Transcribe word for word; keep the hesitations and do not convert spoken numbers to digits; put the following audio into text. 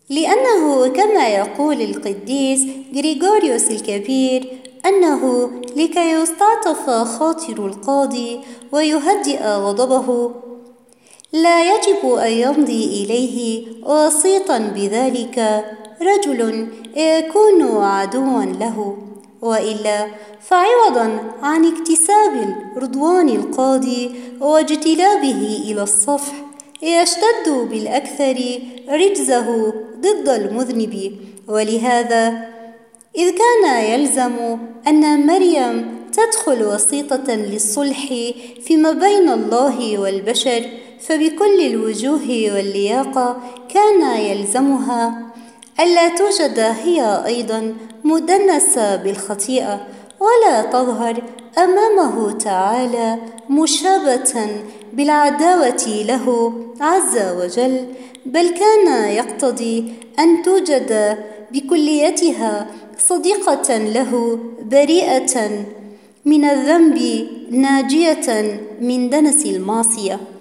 لأنه كما يقول القديس غريغوريوس الكبير أنه لكي يستعطف خاطر القاضي ويهدئ غضبه لا يجب أن يمضي إليه وسيطا بذلك رجل يكون عدوا له، وإلا فعوضا عن اكتساب رضوان القاضي واجتلابه إلى الصفح يشتد بالأكثر رجزه ضد المذنب. ولهذا إذ كان يلزم أن مريم تدخل وسيطة للصلح فيما بين الله والبشر، فبكل الوجوه واللياقة كان يلزمها ألا توجد هي أيضا مدنسة بالخطيئة ولا تظهر أمامه تعالى مشابهة بالعداوة له عز وجل، بل كان يقتضي أن توجد بكليتها صديقة له بريئة من الذنب ناجية من دنس المعصية.